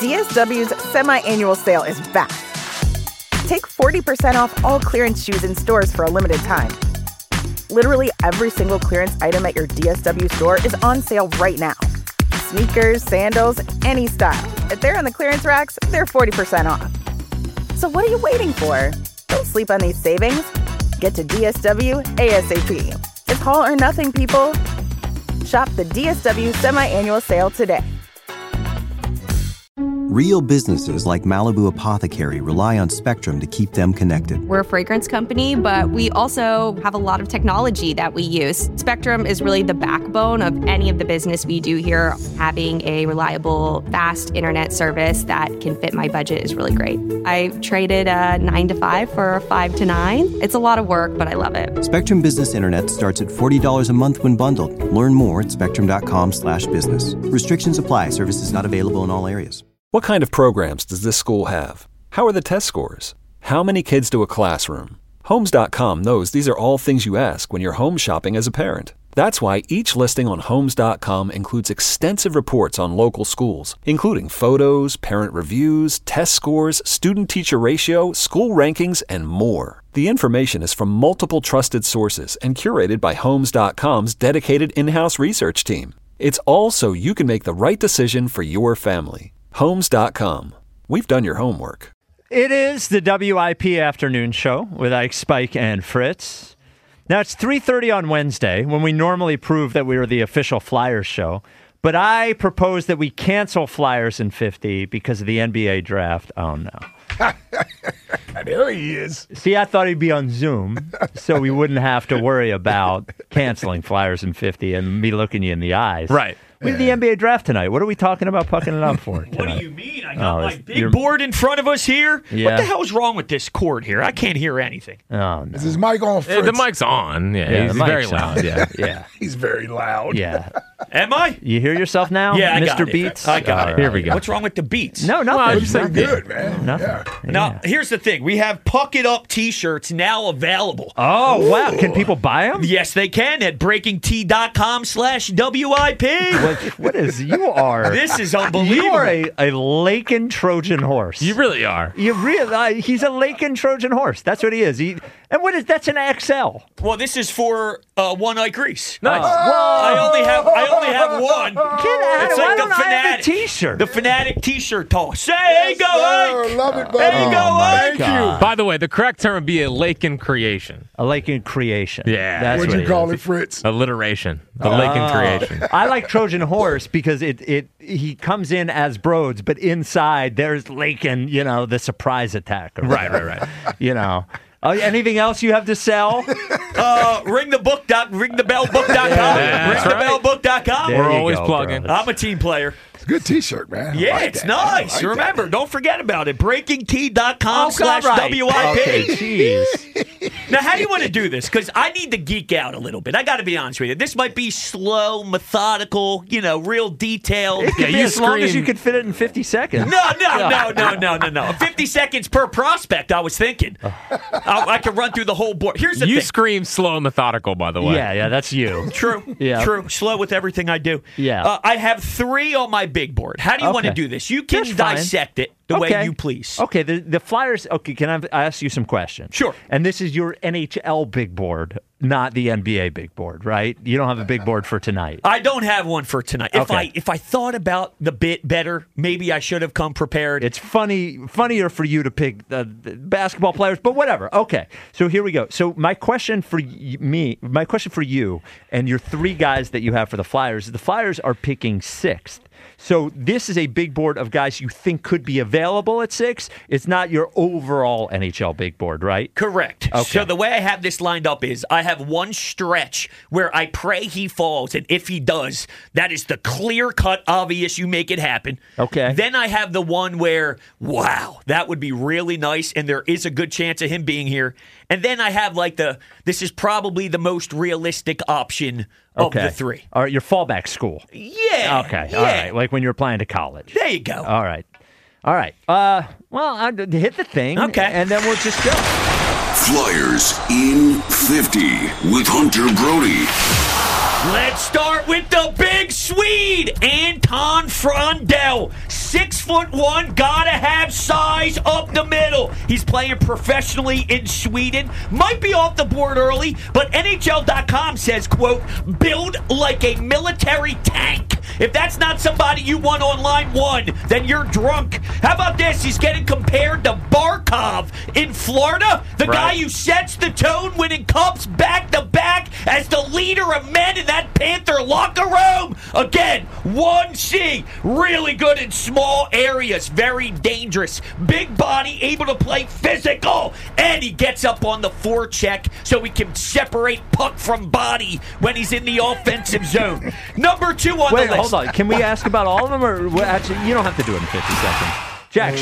DSW's semi-annual sale is back. Take 40% off all clearance shoes in stores for a limited time. Literally every single clearance item at your DSW store is on sale right now. Sneakers, sandals, any style. If they're on the clearance racks, they're 40% off. So what are you waiting for? Don't sleep on these savings. Get to DSW ASAP. It's all or nothing, people. Shop the DSW semi-annual sale today. Real businesses like Malibu Apothecary rely on Spectrum to keep them connected. We're a fragrance company, but we also have a lot of technology that we use. Spectrum is really the backbone of any of the business we do here. Having a reliable, fast internet service that can fit my budget is really great. I traded a 9 to 5 for a 5 to 9. It's a lot of work, but I love it. Spectrum Business Internet starts at $40 a month when bundled. Learn more at spectrum.com/business. Restrictions apply. Services not available in all areas. What kind of programs does this school have? How are the test scores? How many kids to a classroom? Homes.com knows these are all things you ask when you're home shopping as a parent. That's why each listing on Homes.com includes extensive reports on local schools, including photos, parent reviews, test scores, student-teacher ratio, school rankings, and more. The information is from multiple trusted sources and curated by Homes.com's dedicated in-house research team. It's all so you can make the right decision for your family. Homes.com. We've done your homework. It is the WIP afternoon show with Ike, Spike, and Fritz. Now, it's 3:30 on Wednesday when we normally prove that we are the official Flyers show. But I propose that we cancel Flyers in 50 because of the NBA draft. Oh, no. There he is. See, I thought he'd be on Zoom so we wouldn't have to worry about canceling Flyers in 50 and me looking you in the eyes. Right. We have the NBA draft tonight. What are we talking about pucking it up for tonight? What do you mean? I got my big board in front of us here. Yeah. What the hell is wrong with this cord here? I can't hear anything. Oh, no. Is his mic on, Fritz? The mic's on. Yeah, he's very loud. Yeah. Yeah. He's very loud. Yeah. Am I? You hear yourself now, Yeah, I Mr. got it. Beats? I got it. Here we go. What's wrong with the beats? No, nothing. Well, You sound good, man. Nothing. Yeah. Now, here's the thing. We have Puck It Up t-shirts now available. Oh, wow. Can people buy them? Yes, they can at breakingt.com/WIP. What is, you are. This is unbelievable. You are a Lakin Trojan horse. You really are. You really, he's a Lakin Trojan horse. That's what he is. And what is, that's an XL. Well, this is for one Ike Reese. Nice. I only have one. It's like the I have a Fanatic t-shirt? The Fanatic t-shirt toss. Hey, go Ike. Love it, buddy. There you go, Ike. Thank you. By the way, the correct term would be a Lakin creation. A Lakin creation. Yeah. That's What'd what you call is. it, Fritz? Alliteration. The Lakin creation. I like Trojan horse because he comes in as Broads, but inside there's Lakin, the surprise attack. Right. You know. Anything else you have to sell? Ringbellbook.com. That's right. Ringbellbook.com. There We're you always go, plugging. bros. I'm a team player. It's a good T-shirt, man. Yeah, I like it's that. nice. I like Remember, don't forget about it. BreakingT.com God, right. /WIP. Okay, jeez. Now, how do you want to do this? Because I need to geek out a little bit. I got to be honest with you. This might be slow, methodical, real detailed. It could be you as long as scream- you could fit it in 50 seconds. No. 50 seconds per prospect, I was thinking. I could run through the whole board. Here's the You thing. scream slow and methodical, by the way. Yeah, that's you. True. Yeah. True. Slow with everything I do. Yeah. I have 3 on my big board. How do you want to Okay. do this? You can That's fine. dissect it the way you please. Okay, the Flyers. Okay, can I ask you some questions? Sure. And this is your NHL big board, not the NBA big board, right? You don't have a big board for tonight. I don't have one for tonight. Okay. If I thought about the bit better, maybe I should have come prepared. It's funnier for you to pick the basketball players, but whatever. Okay, so here we go. So my question for you, and your 3 guys that you have for the Flyers, the Flyers are picking 6th. So this is a big board of guys you think could be available at 6. It's not your overall NHL big board, right? Correct. Okay. So the way I have this lined up is I have one stretch where I pray he falls, and if he does, that is the clear-cut, obvious, you make it happen. Okay. Then I have the one where, wow, that would be really nice, and there is a good chance of him being here. And then I have this is probably the most realistic option of the 3. All right, your fallback school. Yeah. Okay. Yeah. All right. Like when you're applying to college. There you go. All right. Well, I hit the thing. Okay. And then we'll just go. Flyers in 50 with Hunter Brody. Let's start with the big Swede, Anton Frondell. 6'1", gotta have size up the middle. He's playing professionally in Sweden. Might be off the board early, but NHL.com says, quote, build like a military tank. If that's not somebody you want on line one, then you're drunk. How about this? He's getting compared to Barkov in Florida, the guy who sets the tone, winning cups back-to-back as the leader of men in that Panther locker room. Again, 1C, really good in small areas, very dangerous. Big body, able to play physical, and he gets up on the forecheck so he can separate puck from body when he's in the offensive zone. Number 2 on the list. Hold on. Can we ask about all of them? Or actually, you don't have to do it in 50 seconds. Jack,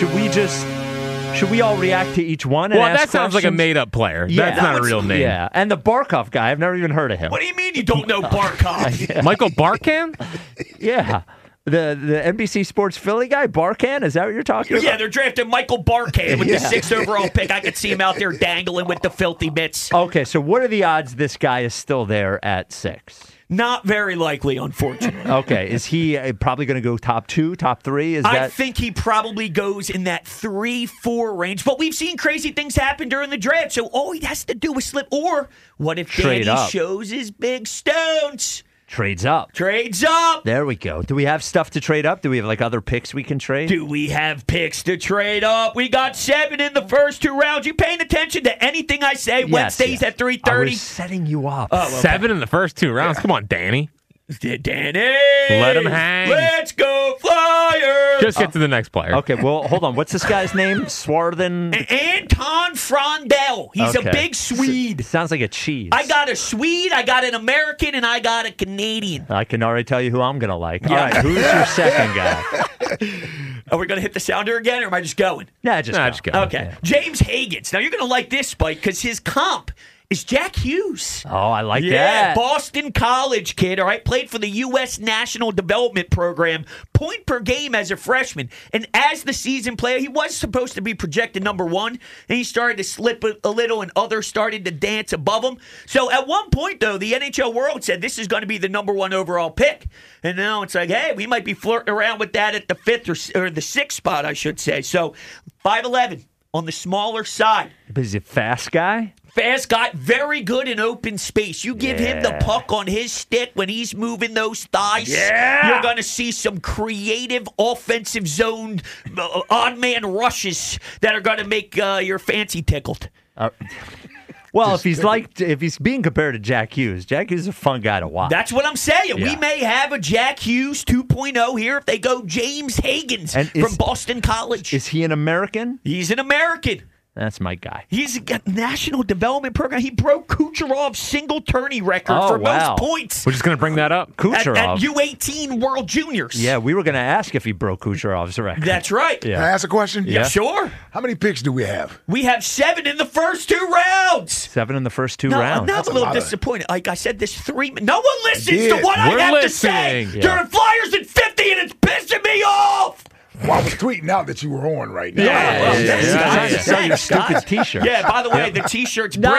should we all react to each one? And Well, ask that sounds like a questions? made-up player. Yeah. That's not a real name. Yeah, and the Barkov guy, I've never even heard of him. What do you mean you don't know Barkov? Michael Barkan? Yeah. The NBC Sports Philly guy, Barkan, is that what you're talking about? Yeah, they're drafting Michael Barkan with the 6th overall pick. I could see him out there dangling with the filthy mitts. Okay, so what are the odds this guy is still there at 6? Not very likely, unfortunately. Okay, is he probably going to go top 2, top 3? I think he probably goes in that 3-4 range. But we've seen crazy things happen during the draft, so all he has to do is slip. Or what if Trade Danny up. shows his big stones? Trades up. Trades up. There we go. Do we have stuff to trade up? Do we have like other picks we can trade? Do we have picks to trade up? We got 7 in the first 2 rounds. You paying attention to anything I say? Wednesdays at 3:30. I was setting you up. Oh, okay. 7 in the first 2 rounds. Come on, Danny. Danny, Let him hang. Let's go Flyers. Just get to the next player. Okay, well, hold on. What's this guy's name? Swarthen? Anton Frondell. He's a big Swede. Sounds like a cheese. I got a Swede, I got an American, and I got a Canadian. I can already tell you who I'm going to like. Yeah. All right, who's your second guy? Are we going to hit the sounder again, or am I just going? Nah, just go. Okay. Yeah. James Higgins. Now, you're going to like this, Spike, because his comp is Jack Hughes. Oh, I like Yeah, that. Boston College kid, all right, played for the U.S. National Development Program, point per game as a freshman. And as the season player, he was supposed to be projected number 1, and he started to slip a little, and others started to dance above him. So at one point, though, the NHL world said this is going to be the number 1 overall pick. And now it's like, hey, we might be flirting around with that at the 5th or the 6th spot, I should say. So 5'11", on the smaller side. But is he a fast guy? Fast guy, very good in open space. You give him the puck on his stick when he's moving those thighs. Yeah. You're going to see some creative offensive zone odd man rushes that are going to make your fancy tickled. Well, if he's being compared to Jack Hughes is a fun guy to watch. That's what I'm saying. Yeah. We may have a Jack Hughes 2.0 here if they go James Higgins from Boston College. Is he an American? He's an American. That's my guy. He's a national development program. He broke Kucherov's single tourney record for most points. We're just going to bring that up. Kucherov. At U18 World Juniors. Yeah, we were going to ask if he broke Kucherov's record. That's right. Can I ask a question? Yeah. Sure. How many picks do we have? We have 7 in the first 2 rounds. 7 in the first 2 No, rounds. I'm not That's a a little lot of- disappointed. Like I said, this 3. No one listens to did. what I We're have to say. listening. During Flyers at 50, and it's pissing me off. Well, I was tweeting out that you were on right now. Trying to sell your stupid T-shirt. Yeah, by the way, the T-shirt's No,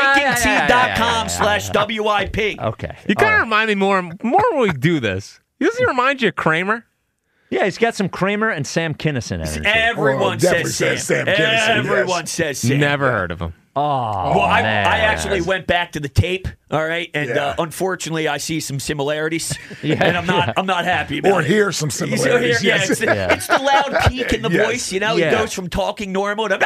breakingteam.com/WIP. Okay. You kind of remind me more when we do this. Doesn't he remind you of Kramer? Yeah, he's got some Kramer and Sam Kinison energy. Everyone Well, definitely says Sam. says Sam Kinison, Everyone yes. says Sam. Never heard of him. Oh, Well, I man. actually went back to the tape, all right, and Yeah. Unfortunately, I see some similarities, Yeah, and I'm not happy about Or it. hear some So here, similarities. yeah, yes. it's the loud peak in the Yes. voice, you know. Yeah. He goes from talking normal to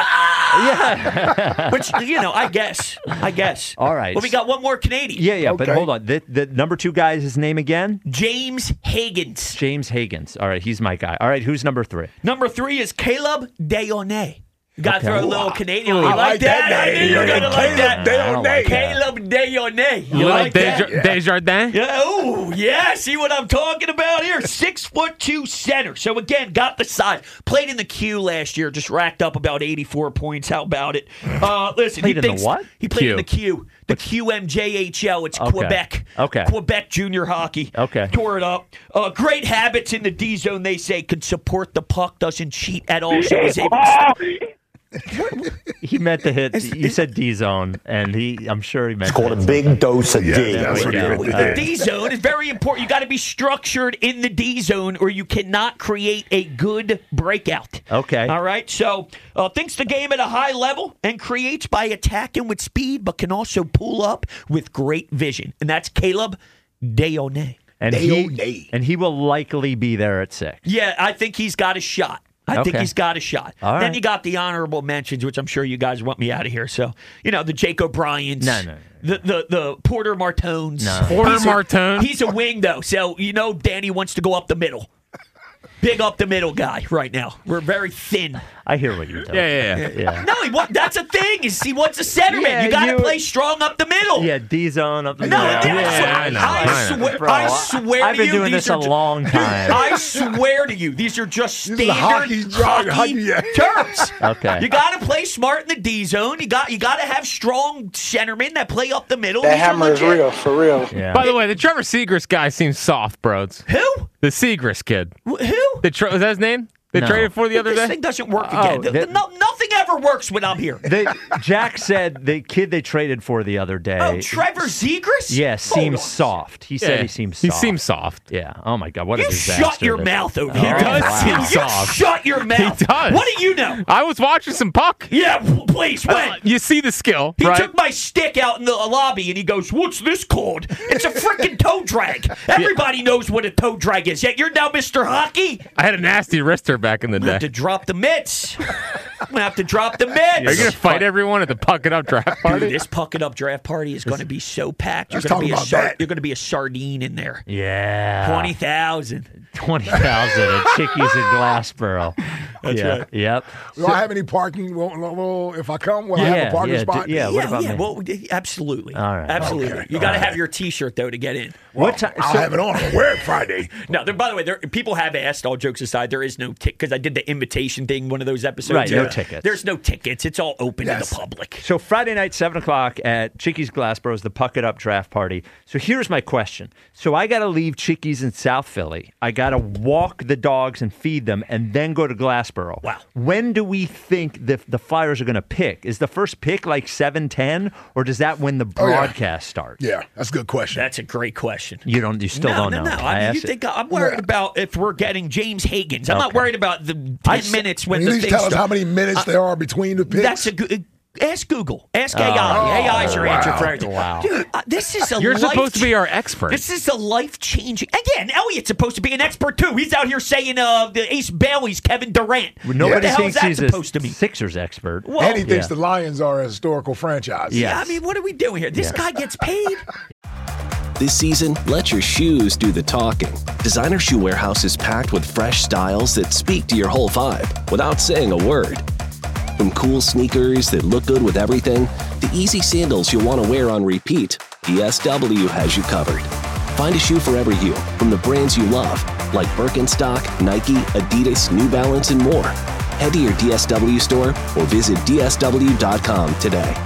which I guess. All right. Well, we got one more Canadian. Yeah, but Okay. hold on. The number 2 guy is his name again? James Higgins. James Higgins. All right, he's my guy. All right, who's number 3? Number 3 is Caleb Dayonnet. Got to Okay. throw a little Canadian. I You like that I name. knew you were gonna like that. Caleb Dayonnet. Caleb Dayonnet. You Little like that? Desjardins? Yeah, ooh, yeah, see what I'm talking about here? 6'2" center. So again, got the size. Played in the Q last year, just racked up about 84 points. How about it? Listen, Played he in the thinks what? He played Q. in the Q. The QMJHL. It's Okay. Quebec. Okay. Quebec junior hockey. Okay. Tore it up. Great habits in the D zone, they say, could support the puck, doesn't cheat at all. So he's able to He meant to hit. You said D zone, and I'm sure he meant. It's called a big dose of D. That's what The D zone is very important. You got to be structured in the D zone, or you cannot create a good breakout. Okay. All right. So thinks the game at a high level and creates by attacking with speed, but can also pull up with great vision. And that's Caleb Deone. And he will likely be there at 6. Yeah, I think he's got a shot. I think he's got a shot. All then right. you got the honorable mentions, which I'm sure you guys want me out of here. So, the Jake O'Briens. No. The Porter Martones. No. Porter Martone. He's a wing, though. So, Danny wants to go up the middle. Big up the middle guy right now. We're very thin. I hear what you're doing. Yeah. No, that's a thing. He wants a centerman. Yeah, you got to play strong up the middle. Yeah, D zone up the No, middle. I swear I've to been you, doing these this a are long time. I swear to you, these are just These are standard hockey terms. Okay. You got to play smart in the D zone. You got to have strong centermen that play up the middle. That These are hammer is legit. real, for real. Yeah. By the way, the Trevor Seagrass guy seems soft, bros. Who? The Seagrass kid. Who? Was that his name? They No. traded for the other This day? thing doesn't work again. Nothing ever works when I'm here. Jack said the kid they traded for the other day. Oh, Trevor Zegras? Yeah, seems soft. He said Yeah, he seems He soft. seems soft. Yeah. Oh my God, what a You disaster! shut your this- mouth over Oh, here. He does wow. seem You soft. shut your mouth. He does. What do you know? I was watching some puck. Yeah, please, when? You see the skill, He right? took my stick out in the lobby and he goes, "What's this called?" It's a freaking toe drag. Everybody knows what a toe drag is. Yet you're now Mr. Hockey. I had a nasty wrister back in the I'm gonna day. have to drop the mitts. I'm gonna have to drop the mitts. Are you going to fight everyone at the Puck It Up draft party? Dude, this Puck It Up draft party is going to be so packed. You're Let's going to talk be about that. You're going to be a sardine in there. Yeah. 20,000. 20,000 at Chickies in Glassboro. That's yeah. right. Yep. Do I have any parking? If I come, will I have a parking spot? What about me? Well, absolutely. All right. Absolutely. Okay. You got to have your T-shirt though to get in. What time? I'll have it on. I'll wear it Friday. No, by the way, people have asked. All jokes aside, there is no ticket because I did the invitation thing. One of those episodes. Right, no tickets. There's no tickets. It's all open to Yes. the public. So Friday night, 7 o'clock at Chickies Glassboro's the Puck It Up draft party. So here's my question. So I got to leave Chickies in South Philly. I got to walk the dogs and feed them and then go to Glassboro. Wow. When do we think the Flyers are going to pick? Is the first pick like 7:10 or does that when the broadcast starts? Yeah, that's a good question. That's a great question. You still don't know. No. You think I'm worried about if we're getting James Higgins? I'm not Okay. worried about the 10 minutes when Can you the at least thing tell us starts. how many minutes there are between the picks? That's a good. Ask Google. Ask AI. AI is your answer for everything. Wow. Dude, this is a You're supposed to be our expert. This is a life-changing. Again, Elliot's supposed to be an expert too. He's out here saying the Ace Bailey's Kevin Durant. Nobody what the hell is thinks that he's supposed to a mean? Sixers expert. Well, And he thinks yeah. the Lions are a historical franchise. Yeah. I mean, what are we doing here? This guy gets paid. This season, let your shoes do the talking. Designer Shoe Warehouse is packed with fresh styles that speak to your whole vibe without saying a word. From cool sneakers that look good with everything, to easy sandals you'll want to wear on repeat, DSW has you covered. Find a shoe for every you from the brands you love, like Birkenstock, Nike, Adidas, New Balance, and more. Head to your DSW store or visit DSW.com today.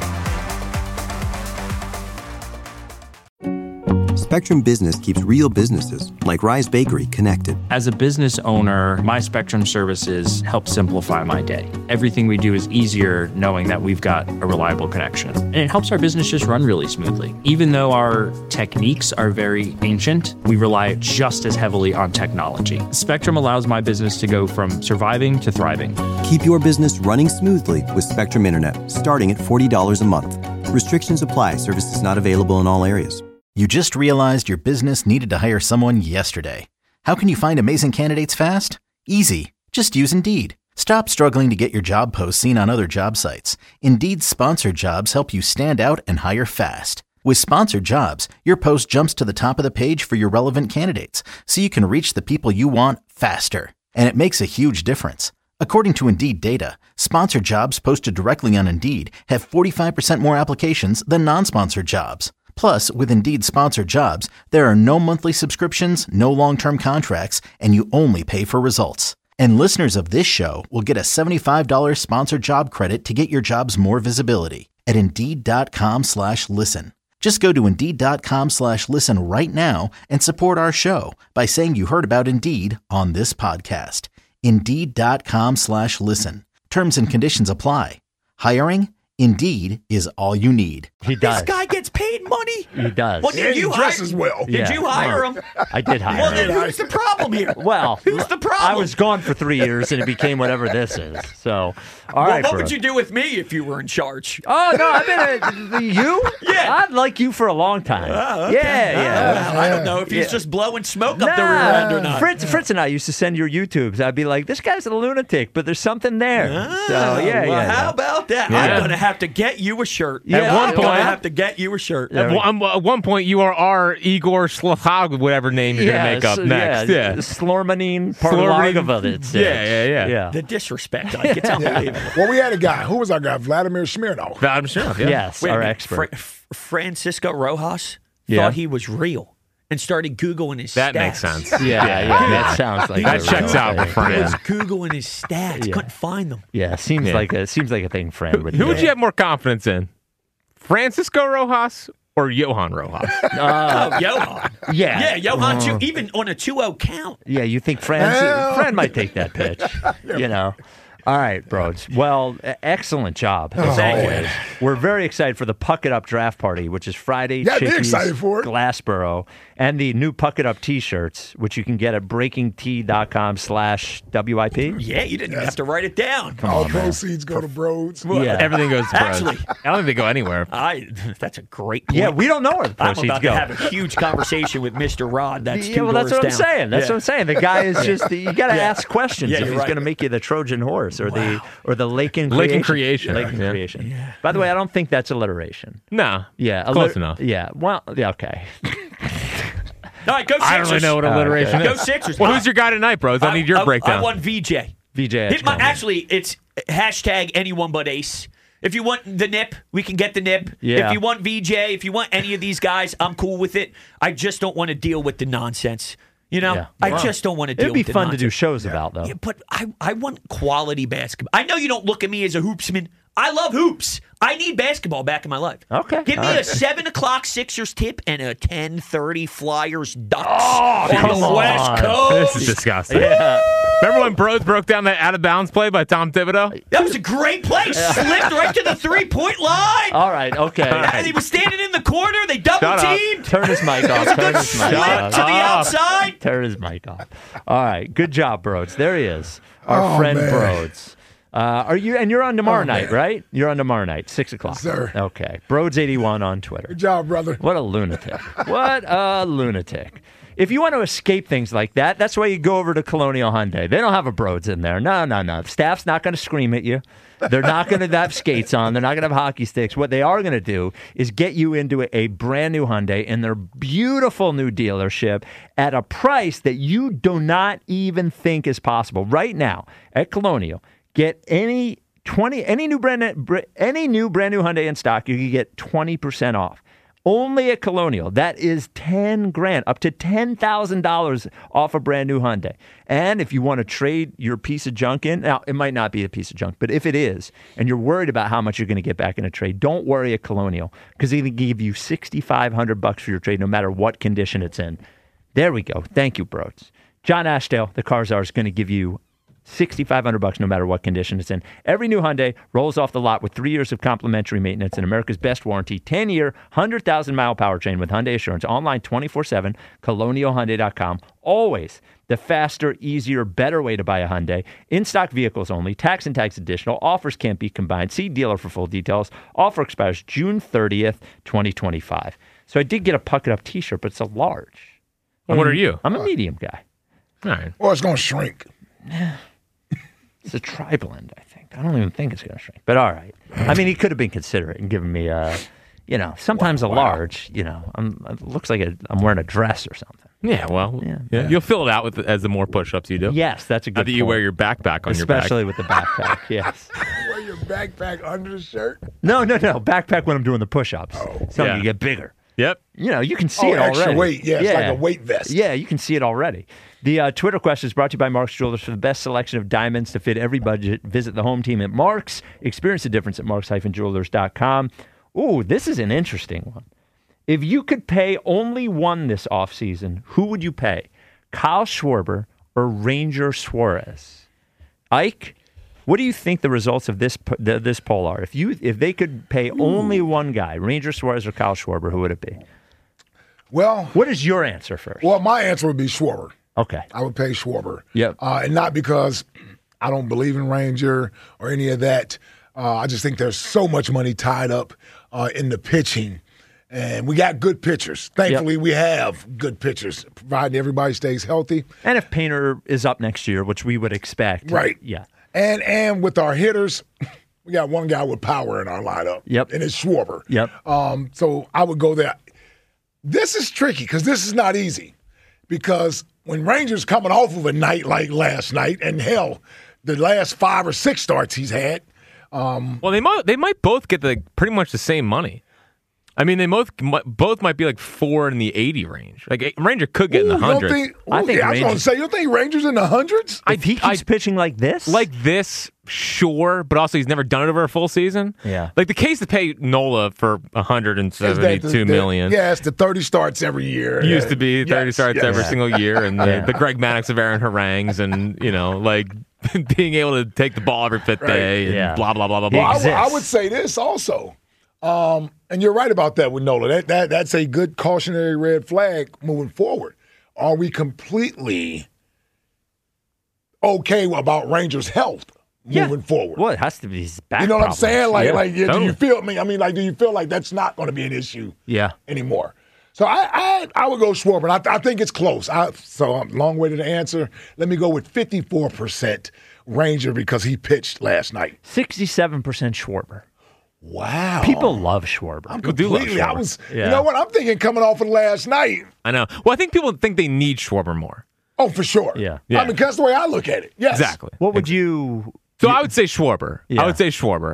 Spectrum Business keeps real businesses, like Rise Bakery, connected. As a business owner, my Spectrum services help simplify my day. Everything we do is easier knowing that we've got a reliable connection. And it helps our business just run really smoothly. Even though our techniques are very ancient, we rely just as heavily on technology. Spectrum allows my business to go from surviving to thriving. Keep your business running smoothly with Spectrum Internet, starting at $40 a month. Restrictions apply. Services not available in all areas. You just realized your business needed to hire someone yesterday. How can you find amazing candidates fast? Easy. Just use Indeed. Stop struggling to get your job posts seen on other job sites. Indeed's sponsored jobs help you stand out and hire fast. With sponsored jobs, your post jumps to the top of the page for your relevant candidates, so you can reach the people you want faster. And it makes a huge difference. According to Indeed data, sponsored jobs posted directly on Indeed have 45% more applications than non-sponsored jobs. Plus, with Indeed sponsored jobs, there are no monthly subscriptions, no long-term contracts, and you only pay for results. And listeners of this show will get a $75 sponsored job credit to get your jobs more visibility at Indeed.com/listen. Just go to Indeed.com/listen right now and support our show by saying you heard about Indeed on this podcast. Indeed.com/listen. Terms and conditions apply. Hiring? Indeed is all you need. He does. This guy gets paid money. He does. Well, did he you dresses well. Did you hire him? I did hire Well, him. then who's the problem here? Well, who's the problem? I was gone for 3 years, and it became whatever this is. So, all right. What would you do with me if you were in charge? Oh no, I've been you. Yeah, I'd like you for a long time. Oh, okay. Yeah. I don't know if he's just blowing smoke up the rear end or not. Fritz and I used to send your YouTubes. I'd be like, this guy's a lunatic, but there's something there. How about that? Yeah. I'm going to have to get you a shirt. At one I'm going to point- have to get you a shirt. At one point, you are our Igor Slahag, whatever name you're going to make up next. Yeah. Slormanine Parlagovovitz. Yeah. The disrespect. Like, it's unbelievable. Well, we had a guy. Who was our guy? Vladimir Smirnov. Vladimir Smirnov, yeah. Yes, Wait a our minute. expert. Francisco Rojas Yeah. thought he was real and started Googling his That stats. makes sense. Yeah, that sounds like That a checks real out thing. with Fran. He was Googling his stats. Yeah. Couldn't find them. Yeah, seems like a thing Fran would Who do. would you have more confidence in? Francisco Rojas or Johan Rojas? Johan. Yeah. Yeah, Johan, even on a 2-0 count. Yeah, you think Fran might take that pitch, you know. All right, bros. Well, excellent job. As always. We're very excited for the Puck It Up draft party, which is Friday. Yeah, they're Chickies, excited for it. Glassboro, and the new Puck It Up T-shirts, which you can get at breakingtea.com/WIP. Yeah, you didn't have to write it down. All proceeds go to Broads. Yeah. Everything goes to Bros. Actually- I don't think they go anywhere. That's a great point. Yeah, we don't know where the I'm proceeds about go. to have a huge conversation with Mr. Rod. That's Yeah, two well, that's doors what I'm down. saying. That's what I'm saying. The guy is just you got to Yeah. ask questions Yeah, if you're he's right. going to make you the Trojan horse or the Lakin Creation. Lakin Yeah. Creation. By the way, I don't think that's alliteration. No. Yeah, Close enough. Yeah. Well, yeah. Okay. All right, go Sixers. I don't really know what alliteration Go is. Sixers. Well, who's your guy tonight, bros? I need your breakdown. I want VJ. VJ. Actually, it's hashtag anyone but Ace. If you want the nip, we can get the nip. Yeah. If you want VJ, if you want any of these guys, I'm cool with it. I just don't want to deal with the nonsense. You know, Yeah. I just don't want to deal It'd be with the fun to nonsense. do shows about, though. Yeah, but I want quality basketball. I know you don't look at me as a hoopsman. I love hoops. I need basketball back in my life. Okay. Give me All a right. 7 o'clock Sixers tip and a 10:30 Flyers Ducks on come the West on. Coast. This is disgusting. Yeah. Remember when Bros broke down that out of bounds play by Tom Thibodeau? That was a great play. Slipped right to the 3-point line. All right. Okay. And he was standing in the corner. They double Shut up. teamed. Turn his mic off. Turn his mic Slip off. to the outside. Turn his mic off. All right. Good job, Broads. There he is. Our friend man. Broads. Are you? And you're on tomorrow night, right? You're on tomorrow night, 6 o'clock. Yes, sir. Okay. Broads81 on Twitter. Good job, brother. What a lunatic. What a lunatic. If you want to escape things like that, that's why you go over to Colonial Hyundai. They don't have a Broads in there. No. The staff's not going to scream at you. They're not going to have skates on. They're not going to have hockey sticks. What they are going to do is get you into a brand new Hyundai in their beautiful new dealership at a price that you do not even think is possible. Right now at Colonial, get any new brand new Hyundai in stock, you can get 20% off. Only at Colonial. That is $10,000, up to $10,000 off a brand new Hyundai. And if you want to trade your piece of junk in, now it might not be a piece of junk, but if it is, and you're worried about how much you're going to get back in a trade, don't worry at Colonial, because they can give you $6,500 for your trade, no matter what condition it's in. There we go. Thank you, bros. John Ashdale, the Car Czar, is going to give you $6,500 no matter what condition it's in. Every new Hyundai rolls off the lot with 3 years of complimentary maintenance and America's best warranty, 10-year, 100,000-mile powertrain with Hyundai Assurance, online 24/7, colonialhyundai.com. Always the faster, easier, better way to buy a Hyundai. In-stock vehicles only, tax and tax additional, offers can't be combined. See dealer for full details. Offer expires June 30th, 2025. So I did get a Puck It Up t-shirt, but it's a large. What are you? I'm a medium guy. All right. Well, it's going to shrink. It's a tri-blend, I think. I don't even think it's going to shrink. But all right. I mean, he could have been considerate and given me sometimes a large, it looks like I'm wearing a dress or something. Yeah, well, yeah. You'll fill it out as the more push-ups you do. Yes, that's a good That you point. wear your backpack on your back. Especially with the backpack, yes. Wear your backpack under the shirt. No. Backpack when I'm doing the push-ups. So Yeah. you get bigger. Yep. You can see it extra already. weight. Yeah, it's like a weight vest. Yeah, you can see it already. The Twitter question is brought to you by Mark's Jewelers. For the best selection of diamonds to fit every budget, visit the home team at Mark's. Experience the difference at marks-jewelers.com. Ooh, this is an interesting one. If you could pay only one this offseason, who would you pay? Kyle Schwarber or Ranger Suarez? Ike, What do you think the results of this poll are? If they could pay only one guy, Ranger Suarez or Kyle Schwarber, who would it be? Well, what is your answer first? Well, my answer would be Schwarber. Okay. I would pay Schwarber. Yep. And not because I don't believe in Ranger or any of that. I just think there's so much money tied up in the pitching. And we got good pitchers. Thankfully, we have good pitchers, providing everybody stays healthy. And if Painter is up next year, which we would expect. Right. Yeah. And with our hitters, we got one guy with power in our lineup. Yep. And it's Schwarber. Yep. So I would go there. This is tricky because this is not easy. Because when Rangers coming off of a night like last night, and hell, the last 5 or 6 starts he's had. Well, they might both get pretty much the same money. I mean, they both might be like 4 in the 80 range. Like Ranger could get in the hundreds. I think I was going to say, you don't think Rangers in the hundreds? If he keeps pitching like this? Sure, but also he's never done it over a full season. Yeah. Like the case to pay Nola for $172 million. Yeah, it's the 30 starts every year. Used to be 30 starts every single year, and the Greg Maddux of Aaron Harangues, and being able to take the ball every fifth day, and blah blah blah blah blah. Well, I would say this also, and you're right about that with Nola. That's a good cautionary red flag moving forward. Are we completely okay about Rangers' health moving forward? Well, it has to be his back. You know what I'm saying? Totally. Do you feel me? I mean, do you feel like that's not going to be an issue? Yeah. Anymore? So I would go Schwarber. I think it's close. So I'm long way to the answer. Let me go with 54% Ranger because he pitched last night. 67% Schwarber. Wow. People love Schwarber. I'm completely. You know what? I'm thinking coming off of last night. I know. Well, I think people think they need Schwarber more. Oh, for sure. Yeah. I mean, that's the way I look at it. Yes. Exactly. What would you? So I would say Schwarber. Yeah. I would say Schwarber.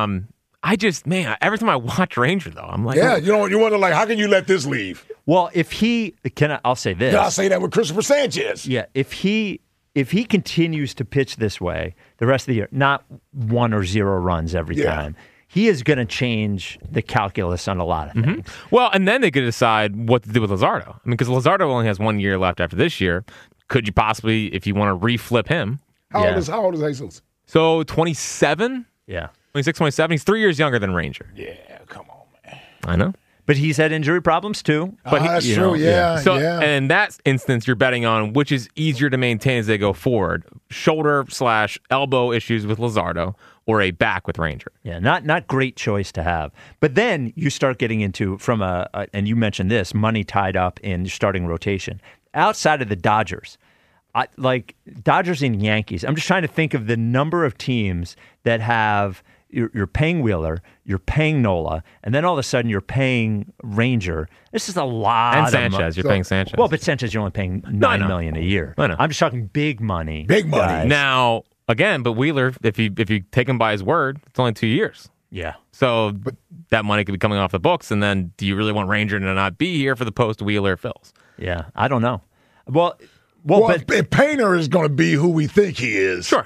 I just, every time I watch Ranger, though, I'm like, you wonder, how can you let this leave? Well, if he I'll say this. I'll say that with Christopher Sanchez. Yeah, if he continues to pitch this way the rest of the year, not 1 or 0 runs every time, he is going to change the calculus on a lot of things. Well, and then they could decide what to do with Luzardo. I mean, because Luzardo only has 1 year left after this year. Could you possibly, if you want to reflip him? How old is Jesus? So 27? Yeah. 26, 27. He's 3 years younger than Ranger. Yeah, come on, man. I know. But he's had injury problems too. But that's true. Yeah. So, and in that instance, you're betting on which is easier to maintain as they go forward: shoulder/elbow issues with Luzardo, or a back with Ranger. Yeah, not great choice to have. But then you start getting into and you mentioned this, money tied up in starting rotation outside of the Dodgers. Like Dodgers and Yankees. I'm just trying to think of the number of teams that have. You're paying Wheeler, you're paying Nola, and then all of a sudden you're paying Ranger. This is a lot. And Sanchez, you're paying Sanchez. Well, but Sanchez, you're only paying $9 million a year. I know. I'm just talking big money. Big money. Guys. Now, again, but Wheeler, if you take him by his word, it's only 2 years. Yeah. So that money could be coming off the books, and then do you really want Ranger to not be here for the post-Wheeler fills? Yeah, I don't know. Well, but Painter is going to be who we think he is. Sure.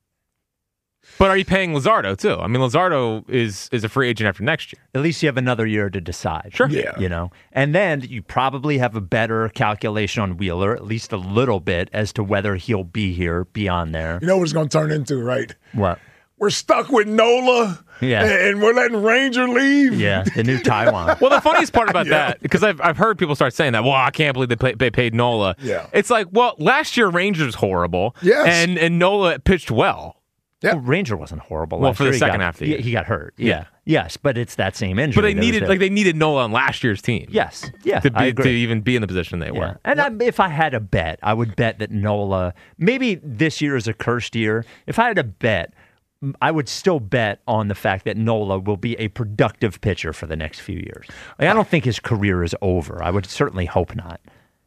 But are you paying Luzardo, too? I mean, Luzardo is a free agent after next year. At least you have another year to decide. Sure. Yeah. And then you probably have a better calculation on Wheeler, at least a little bit, as to whether he'll be here beyond there. You know what it's going to turn into, right? What? We're stuck with Nola, and we're letting Ranger leave. Yeah, the new Taiwan. Well, the funniest part about that, because I've heard people start saying that, well, I can't believe they paid Nola. Yeah. It's like, well, last year Ranger's horrible. Yes. And Nola pitched well. Yeah. Well, Ranger wasn't horrible. Well, for the second half of the year. He got hurt. Yeah. Yes, but it's that same injury. But they needed Nola on last year's team. Yes. Yeah. To even be in the position they were. And if I had a bet, I would bet that Nola, maybe this year is a cursed year. If I had a bet, I would still bet on the fact that Nola will be a productive pitcher for the next few years. I don't think his career is over. I would certainly hope not.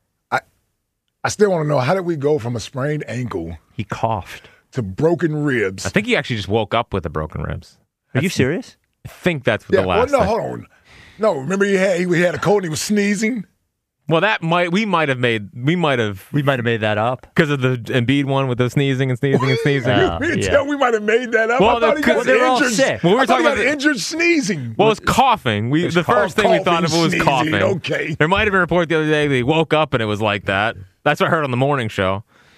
I still want to know, how did we go from a sprained ankle? He coughed. To broken ribs. I think he actually just woke up with the broken ribs. Are you serious? I think that's the last thing. Hold on. No, remember he had a cold and he was sneezing? Well, we might have made that up because of the Embiid one with the sneezing and sneezing and sneezing. We might have made that up. Well, I thought he got injured. Sick. Well, we were talking about injured sneezing. Well, it was coughing. The first thing we thought of was sneezing. coughing. Okay. There might have been a report the other day that he woke up and it was like that. That's what I heard on the morning show.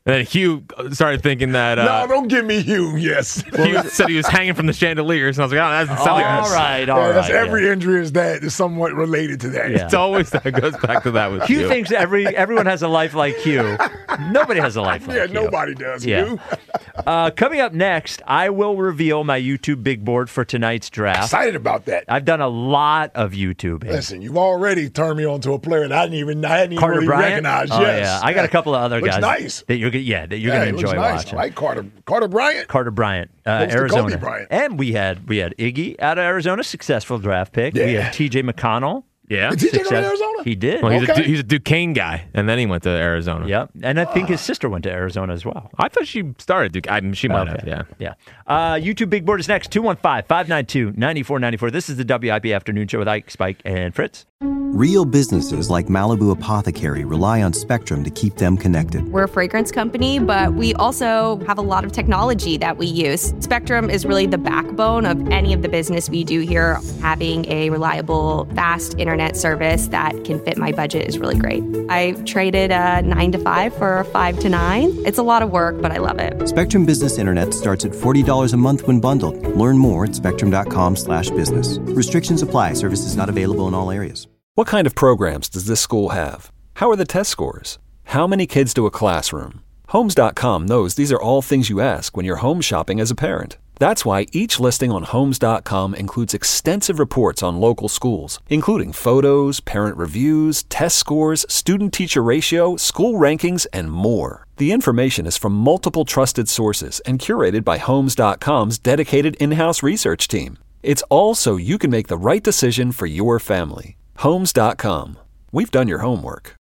And then Hugh started thinking that. No, don't give me Hugh. Yes. Hugh said he was hanging from the chandeliers, and I was like, oh, that doesn't sound like All right. That's every injury is somewhat related to that. It's always that goes back to that with Hugh thinks everyone has a life like Hugh. Nobody has a life like Hugh. Nobody does, Hugh. Coming up next, I will reveal my YouTube big board for tonight's draft. Excited about that. I've done a lot of YouTubing. Listen, you've already turned me on to a player that I hadn't even Carter really Bryant? recognized. Oh, Yes. yeah. I got a couple of other Looks guys nice. that you're going to enjoy nice. watching. I like Carter Bryant. Carter Bryant, Close to Arizona. Kobe Bryant. And we had Iggy out of Arizona, successful draft pick. We had TJ McConnell. Yeah. Did TJ go to Arizona? He did. Well, he's a Duquesne guy, and then he went to Arizona. Yep. And I think his sister went to Arizona as well. I thought she started Duquesne. She might have, Yeah. YouTube Big Board is next, 215-592-9494. This is the WIP Afternoon Show with Ike, Spike, and Fritz. Real businesses like Malibu Apothecary rely on Spectrum to keep them connected. We're a fragrance company, but we also have a lot of technology that we use. Spectrum is really the backbone of any of the business we do here. Having a reliable, fast internet service that can fit my budget is really great. I traded a 9 to 5 for a 5 to 9. It's a lot of work, but I love it. Spectrum Business Internet starts at $40 a month when bundled. Learn more at spectrum.com/business. Restrictions apply. Services not available in all areas. What kind of programs does this school have? How are the test scores? How many kids do a classroom? Homes.com knows these are all things you ask when you're home shopping as a parent. That's why each listing on Homes.com includes extensive reports on local schools, including photos, parent reviews, test scores, student-teacher ratio, school rankings, and more. The information is from multiple trusted sources and curated by Homes.com's dedicated in-house research team. It's all so you can make the right decision for your family. Homes.com. We've done your homework.